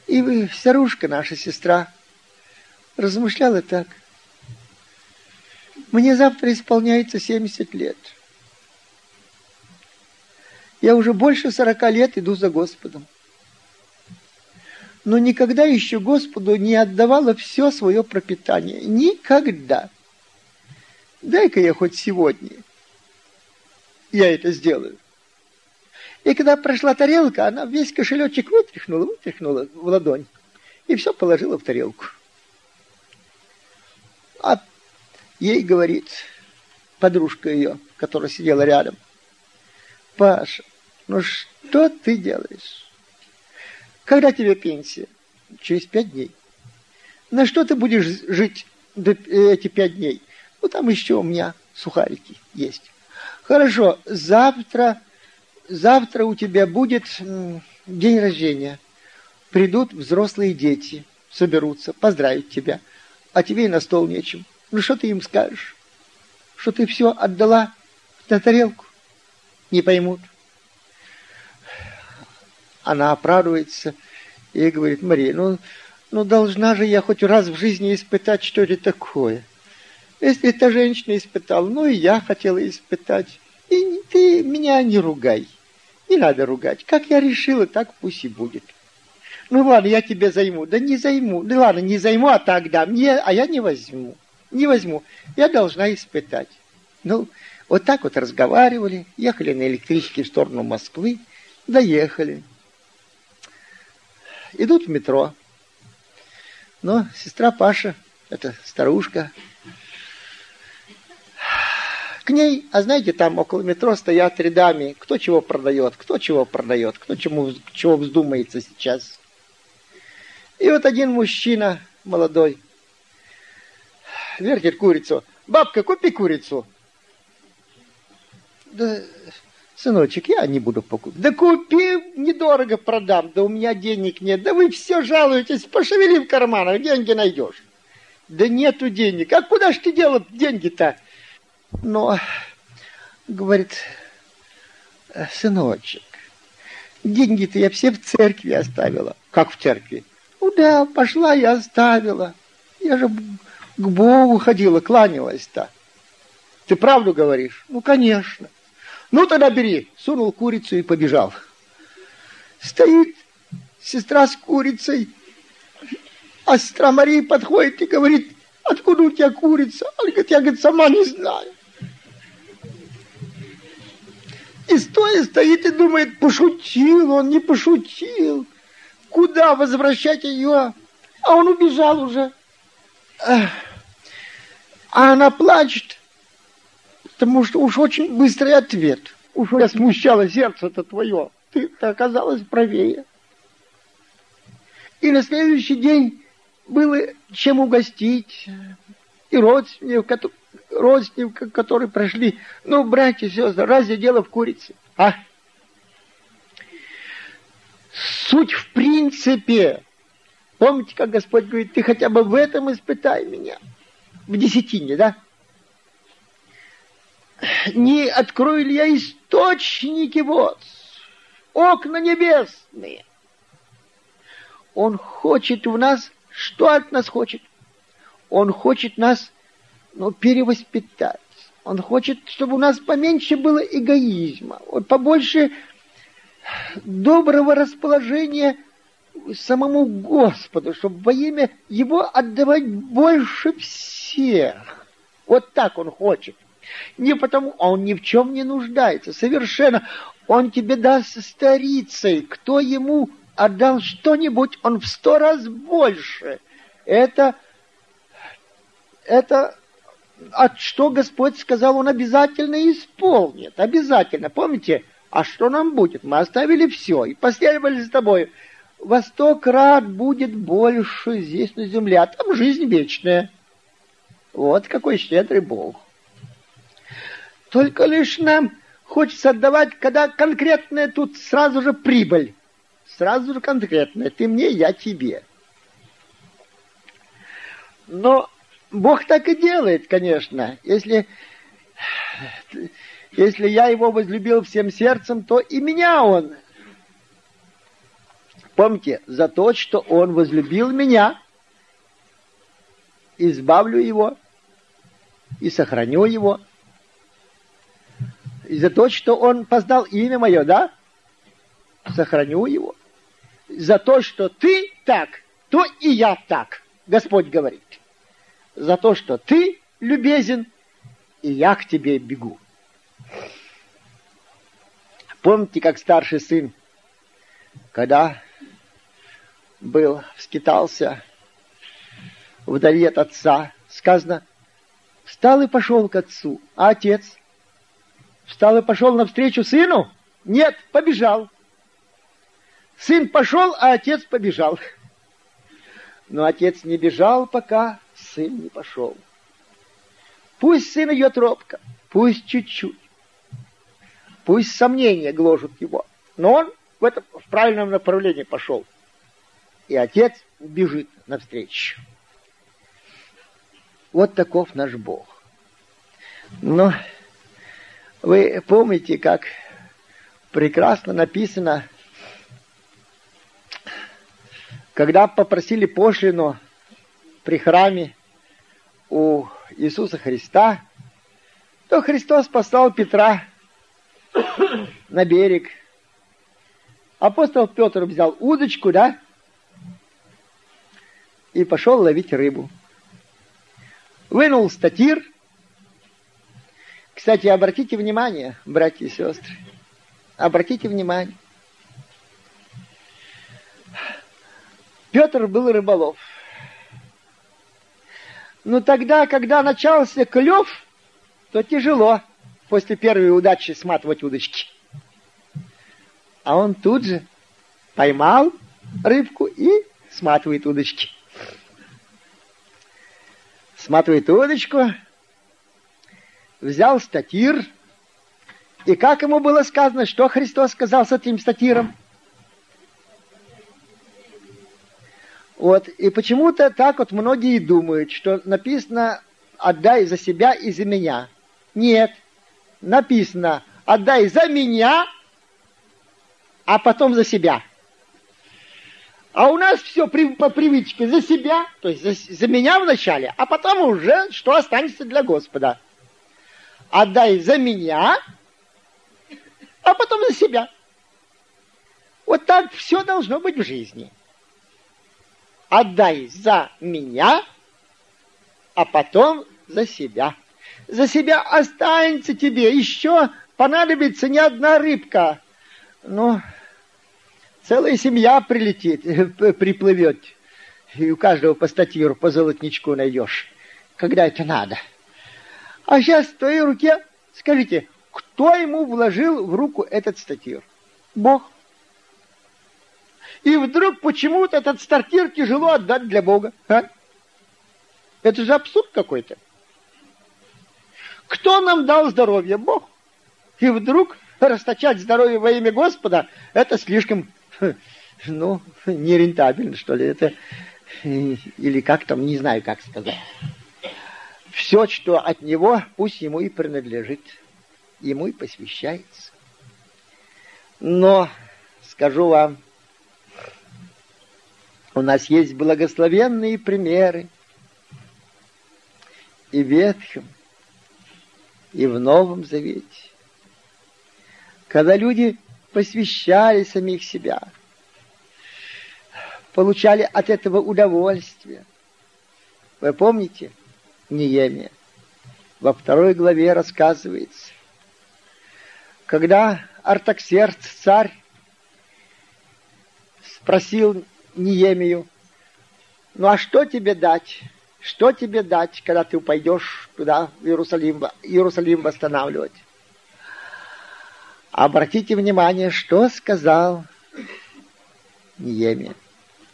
И старушка, наша сестра, размышляла так. Мне завтра исполняется 70 лет. Я уже больше 40 лет иду за Господом. Но никогда еще Господу не отдавала все свое пропитание. Никогда. Дай-ка я хоть сегодня. Я это сделаю. И когда прошла тарелка, она весь кошелечек вытряхнула в ладонь. И все положила в тарелку. А ей говорит подружка ее, которая сидела рядом: Паша, ну что ты делаешь? Когда тебе пенсия? Через 5 дней. На что ты будешь жить эти 5 дней? Ну, там еще у меня сухарики есть. Хорошо, завтра у тебя будет день рождения. Придут взрослые дети, соберутся, поздравят тебя. А тебе и на стол нечем. Ну, что ты им скажешь? Что ты все отдала на тарелку? Не поймут. Она оправдывается и говорит: Мария, ну должна же я хоть раз в жизни испытать, что это такое. Если эта женщина испытала, ну и я хотела испытать. И ты меня не ругай. Не надо ругать. Как я решила, так пусть и будет. Ну ладно, я тебе займу. Да не займу. Да ладно, не займу, а так дам. А я не возьму. Не возьму. Я должна испытать. Ну, вот так вот разговаривали. Ехали на электричке в сторону Москвы. Доехали. Идут в метро. Но сестра Паша, это старушка, к ней, а знаете, там около метро стоят рядами, кто чего продает, кто чего вздумается сейчас. И вот один мужчина молодой вертит курицу. Бабка, купи курицу. Да, сыночек, я не буду покупать. Да купи, недорого продам, да у меня денег нет. Да вы все жалуетесь, пошевели в карманах, деньги найдешь. Да нету денег. А куда ж ты дела деньги-то? Но, говорит, сыночек, деньги-то я все в церкви оставила. Как в церкви? Ну да, пошла и оставила. Я же к Богу ходила, кланялась-то. Ты правду говоришь? Ну, конечно. Ну, тогда бери. Сунул курицу и побежал. Стоит сестра с курицей, а сестра Мария подходит и говорит: откуда у тебя курица? Она говорит: я, говорит, сама не знаю. И стоит и думает, пошутил он, не пошутил. Куда возвращать ее? А он убежал уже. А она плачет, потому что уж очень быстрый ответ. Уж я смущало сердце-то твое. Ты-то оказалась правее. И на следующий день было чем угостить. И родственников, которые прошли. Ну, братья и сестры, разве дело в курице? А? Суть в принципе. Помните, как Господь говорит: ты хотя бы в этом испытай меня. В десятине, да? Не открою ли я источники вод, окна небесные? Он хочет в нас, что от нас хочет? Он хочет нас, перевоспитать. Он хочет, чтобы у нас поменьше было эгоизма, вот побольше доброго расположения самому Господу, чтобы во имя Его отдавать больше всех. Вот так Он хочет. Не потому, он ни в чем не нуждается, совершенно. Он тебе даст старицей. Кто ему отдал что-нибудь, он в 100 раз больше. Это что Господь сказал, Он обязательно исполнит. Обязательно. Помните? А что нам будет? Мы оставили все и последовали за тобой. Во 100 крат будет больше здесь на земле, а там жизнь вечная. Вот какой щедрый Бог. Только лишь нам хочется отдавать, когда конкретная тут сразу же прибыль. Сразу же конкретная. Ты мне, я тебе. Но Бог так и делает, конечно. Если я Его возлюбил всем сердцем, то и меня Он Помните, за то, что он возлюбил меня, избавлю его и сохраню его. И за то, что он познал имя мое, да? Сохраню его. За то, что ты так, то и я так, Господь говорит. За то, что ты любезен, и я к тебе бегу. Помните, как старший сын, когда скитался вдали от отца, сказано, встал и пошел к отцу, а отец встал и пошел навстречу сыну? Нет, побежал. Сын пошел, а отец побежал. Но отец не бежал, пока сын не пошел. Пусть сын идет робко, пусть чуть-чуть, пусть сомнения гложут его, но он в правильном направлении пошел. И отец бежит навстречу. Вот таков наш Бог. Но вы помните, как прекрасно написано, когда попросили пошлину при храме у Иисуса Христа, то Христос послал Петра на берег. Апостол Петр взял удочку, да, и пошел ловить рыбу. Вынул статир. Кстати, обратите внимание, братья и сестры, обратите внимание. Петр был рыболов. Но тогда, когда начался клев, то тяжело после первой удачи сматывать удочки. А он тут же поймал рыбку и сматывает удочки. Сматывает удочку, взял статир, и как ему было сказано, что Христос сказал с этим статиром? Вот, и почему-то так вот многие думают, что написано «отдай за себя и за меня». Нет, написано «отдай за меня, а потом за себя». А у нас все по привычке за себя, то есть за меня вначале, а потом уже что останется для Господа. Отдай за меня, а потом за себя. Вот так все должно быть в жизни. Отдай за меня, а потом за себя. За себя останется тебе, еще понадобится не одна рыбка, но целая семья приплывет, и у каждого по статиру, по золотничку найдешь, когда это надо. А сейчас в твоей руке, скажите, кто ему вложил в руку этот статир? Бог. И вдруг почему-то этот статир тяжело отдать для Бога. А? Это же абсурд какой-то. Кто нам дал здоровье? Бог. И вдруг расточать здоровье во имя Господа, это слишком, нерентабельно, что ли. Это, или как там, не знаю, как сказать. Все, что от Него, пусть Ему и принадлежит. Ему и посвящается. Но, скажу вам, у нас есть благословенные примеры и в Ветхом, и в Новом Завете, когда люди посвящали самих себя, получали от этого удовольствие. Вы помните Неемия? Во 2 главе рассказывается, когда Артаксеркс, царь, спросил Неемию, ну а что тебе дать? Что тебе дать, когда ты пойдешь туда, в Иерусалим восстанавливать? Обратите внимание, что сказал Неемия.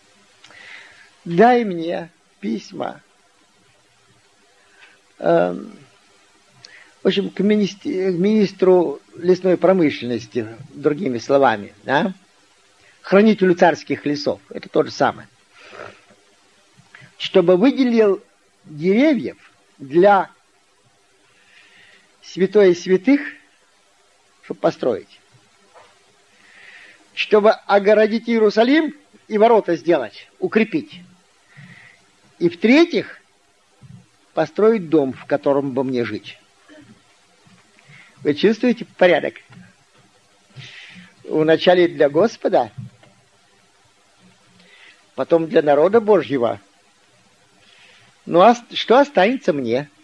Дай мне письма, в общем, к министру лесной промышленности, другими словами, да? Хранителю царских лесов, это то же самое, чтобы выделил деревьев для святое святых, чтобы построить, чтобы огородить Иерусалим и ворота сделать, укрепить. И в-третьих, построить дом, в котором бы мне жить. Вы чувствуете порядок? Вначале для Господа, потом для народа Божьего. Ну а что останется мне?